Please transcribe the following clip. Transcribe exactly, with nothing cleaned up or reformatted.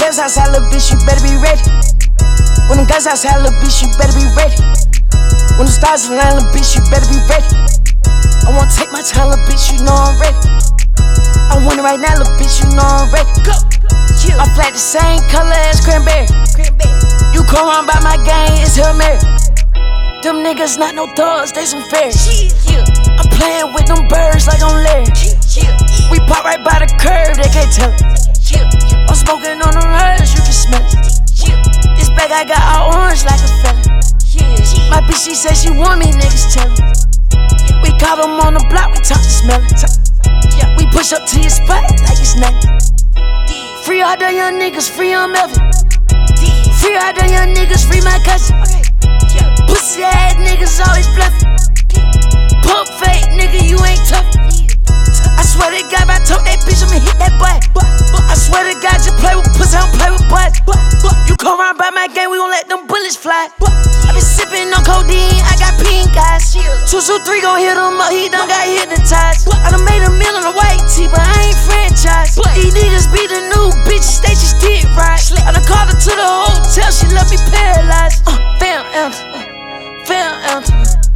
guns outside, little bitch, you better be ready. When them guns outside, little bitch, you better be ready. When the stars align, little bitch, you better be ready. I wanna take my time, little bitch, you know I'm ready. I want it right now, little bitch, you know I'm ready. Go. I flat the same color as cranberry. You come around by my gang, it's Hail Mary. Them niggas not no thugs, they some fairies. I'm playing with them birds like I'm Larry. We pop right by the curb, they can't tell it. I'm smoking on them herbs, you can smell it. This bag I got all orange like a fella. My bitch, she said she want me, niggas tell it. We caught them on the block, we talk to smell it. We push up to your spot like it's nothing. Free all the young niggas, free on Melvin. Free all the young niggas, free my cousin. Pussy ass niggas always bluffing. Pump fake nigga, you ain't tough. I swear to God, if I told that bitch, I'ma hit that butt. I swear to God, just play with pussy, I don't play with butts. You come around by my gang, we gon' let them bullets fly. I been sippin' on codeine, I got pink eyes. Two, two, three gon' hit him up, he done got hypnotized. I done made a meal on a white tee, but I ain't franchise. These niggas be the new bitches, they just get right. I done called her to the hotel, she left me paralyzed. Uh, fam, uh, fam, uh.